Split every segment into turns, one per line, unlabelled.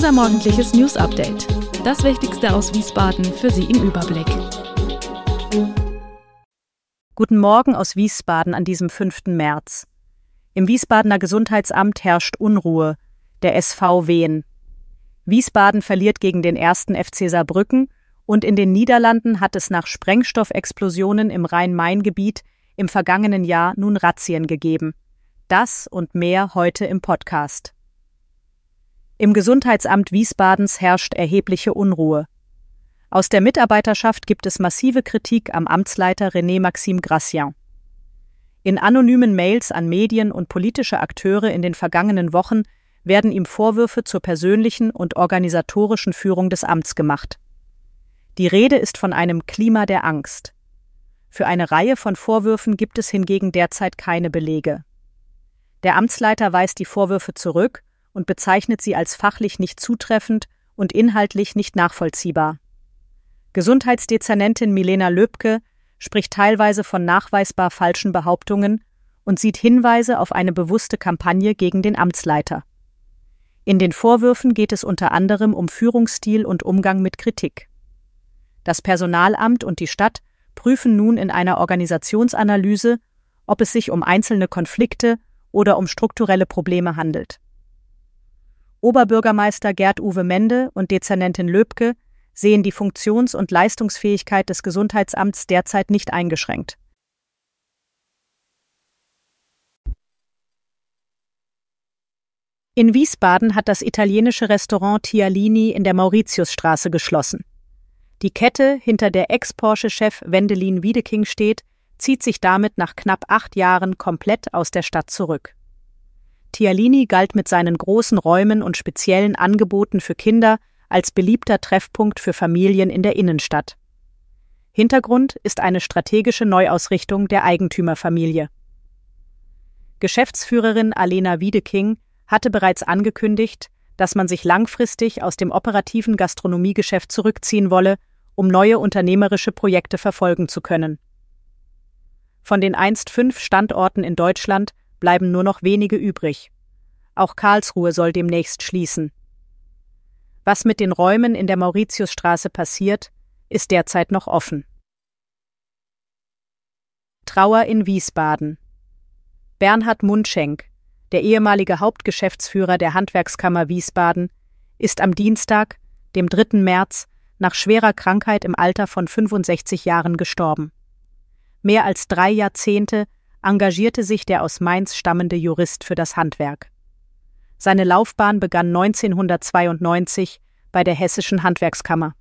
Unser morgendliches News-Update. Das Wichtigste aus Wiesbaden für Sie im Überblick.
Guten Morgen aus Wiesbaden an diesem 5. März. Im Wiesbadener Gesundheitsamt herrscht Unruhe, der SV wehen. Wiesbaden verliert gegen den 1. FC Saarbrücken und in den Niederlanden hat es nach Sprengstoffexplosionen im Rhein-Main-Gebiet im vergangenen Jahr nun Razzien gegeben. Das und mehr heute im Podcast. Im Gesundheitsamt Wiesbadens herrscht erhebliche Unruhe. Aus der Mitarbeiterschaft gibt es massive Kritik am Amtsleiter René-Maxime Gracian. In anonymen Mails an Medien und politische Akteure in den vergangenen Wochen werden ihm Vorwürfe zur persönlichen und organisatorischen Führung des Amts gemacht. Die Rede ist von einem Klima der Angst. Für eine Reihe von Vorwürfen gibt es hingegen derzeit keine Belege. Der Amtsleiter weist die Vorwürfe zurück und bezeichnet sie als fachlich nicht zutreffend und inhaltlich nicht nachvollziehbar. Gesundheitsdezernentin Milena Löbke spricht teilweise von nachweisbar falschen Behauptungen und sieht Hinweise auf eine bewusste Kampagne gegen den Amtsleiter. In den Vorwürfen geht es unter anderem um Führungsstil und Umgang mit Kritik. Das Personalamt und die Stadt prüfen nun in einer Organisationsanalyse, ob es sich um einzelne Konflikte oder um strukturelle Probleme handelt. Oberbürgermeister Gerd-Uwe Mende und Dezernentin Löbke sehen die Funktions- und Leistungsfähigkeit des Gesundheitsamts derzeit nicht eingeschränkt. In Wiesbaden hat das italienische Restaurant Tialini in der Mauritiusstraße geschlossen. Die Kette, hinter der Ex-Porsche-Chef Wendelin Wiedeking steht, zieht sich damit nach knapp 8 Jahren komplett aus der Stadt zurück. Tialini galt mit seinen großen Räumen und speziellen Angeboten für Kinder als beliebter Treffpunkt für Familien in der Innenstadt. Hintergrund ist eine strategische Neuausrichtung der Eigentümerfamilie. Geschäftsführerin Alena Wiedeking hatte bereits angekündigt, dass man sich langfristig aus dem operativen Gastronomiegeschäft zurückziehen wolle, um neue unternehmerische Projekte verfolgen zu können. Von den einst 5 Standorten in Deutschland bleiben nur noch wenige übrig. Auch Karlsruhe soll demnächst schließen. Was mit den Räumen in der Mauritiusstraße passiert, ist derzeit noch offen. Trauer in Wiesbaden. Bernhard Mundschenk, der ehemalige Hauptgeschäftsführer der Handwerkskammer Wiesbaden, ist am Dienstag, dem 3. März, nach schwerer Krankheit im Alter von 65 Jahren gestorben. Mehr als 3 Jahrzehnte engagierte sich der aus Mainz stammende Jurist für das Handwerk. Seine Laufbahn begann 1992 bei der Hessischen Handwerkskammer.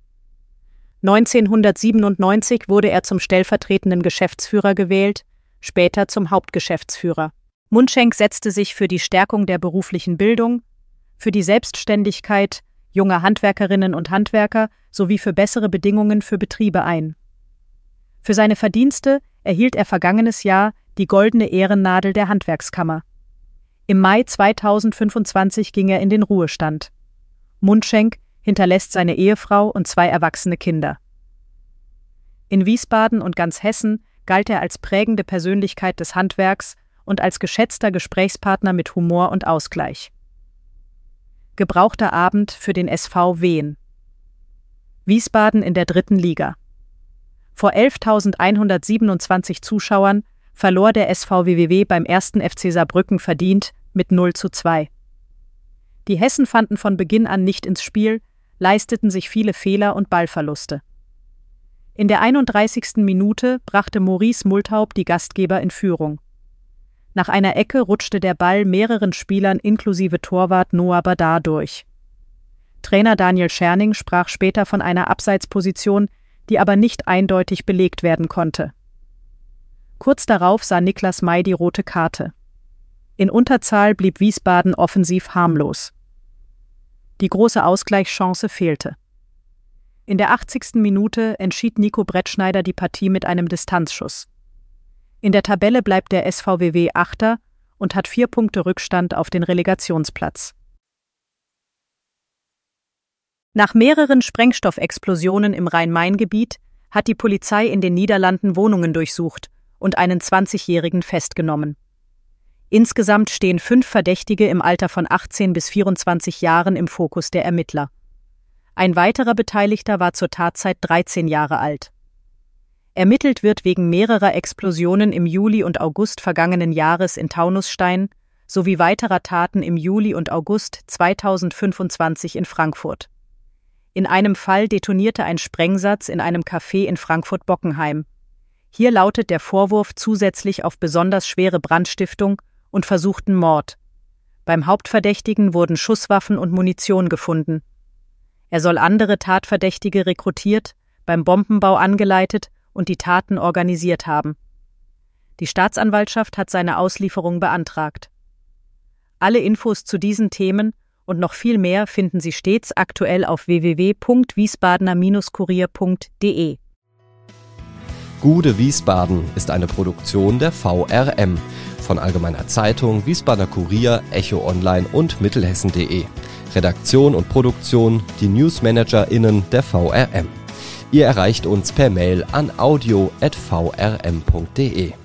1997 wurde er zum stellvertretenden Geschäftsführer gewählt, später zum Hauptgeschäftsführer. Mundschenk setzte sich für die Stärkung der beruflichen Bildung, für die Selbstständigkeit junger Handwerkerinnen und Handwerker sowie für bessere Bedingungen für Betriebe ein. Für seine Verdienste erhielt er vergangenes Jahr die Goldene Ehrennadel der Handwerkskammer. Im Mai 2025 ging er in den Ruhestand. Mundschenk hinterlässt seine Ehefrau und 2 erwachsene Kinder. In Wiesbaden und ganz Hessen galt er als prägende Persönlichkeit des Handwerks und als geschätzter Gesprächspartner mit Humor und Ausgleich. Gebrauchter Abend für den SV Wehen. Wiesbaden in der 3. Liga. Vor 11.127 Zuschauern verlor der SV WWW beim 1. FC Saarbrücken verdient mit 0:2. Die Hessen fanden von Beginn an nicht ins Spiel, leisteten sich viele Fehler und Ballverluste. In der 31. Minute brachte Maurice Multhaup die Gastgeber in Führung. Nach einer Ecke rutschte der Ball mehreren Spielern inklusive Torwart Noah Badar durch. Trainer Daniel Scherning sprach später von einer Abseitsposition, die aber nicht eindeutig belegt werden konnte. Kurz darauf sah Niklas May die rote Karte. In Unterzahl blieb Wiesbaden offensiv harmlos. Die große Ausgleichschance fehlte. In der 80. Minute entschied Nico Brettschneider die Partie mit einem Distanzschuss. In der Tabelle bleibt der SVWW Achter und hat 4 Punkte Rückstand auf den Relegationsplatz. Nach mehreren Sprengstoffexplosionen im Rhein-Main-Gebiet hat die Polizei in den Niederlanden Wohnungen durchsucht und einen 20-Jährigen festgenommen. Insgesamt stehen 5 Verdächtige im Alter von 18 bis 24 Jahren im Fokus der Ermittler. Ein weiterer Beteiligter war zur Tatzeit 13 Jahre alt. Ermittelt wird wegen mehrerer Explosionen im Juli und August vergangenen Jahres in Taunusstein sowie weiterer Taten im Juli und August 2025 in Frankfurt. In einem Fall detonierte ein Sprengsatz in einem Café in Frankfurt-Bockenheim. Hier lautet der Vorwurf zusätzlich auf besonders schwere Brandstiftung und versuchten Mord. Beim Hauptverdächtigen wurden Schusswaffen und Munition gefunden. Er soll andere Tatverdächtige rekrutiert, beim Bombenbau angeleitet und die Taten organisiert haben. Die Staatsanwaltschaft hat seine Auslieferung beantragt. Alle Infos zu diesen Themen und noch viel mehr finden Sie stets aktuell auf www.wiesbadener-kurier.de.
Gude Wiesbaden ist eine Produktion der VRM von Allgemeiner Zeitung, Wiesbadener Kurier, Echo Online und Mittelhessen.de. Redaktion und Produktion die NewsmanagerInnen der VRM. Ihr erreicht uns per Mail an audio@vrm.de.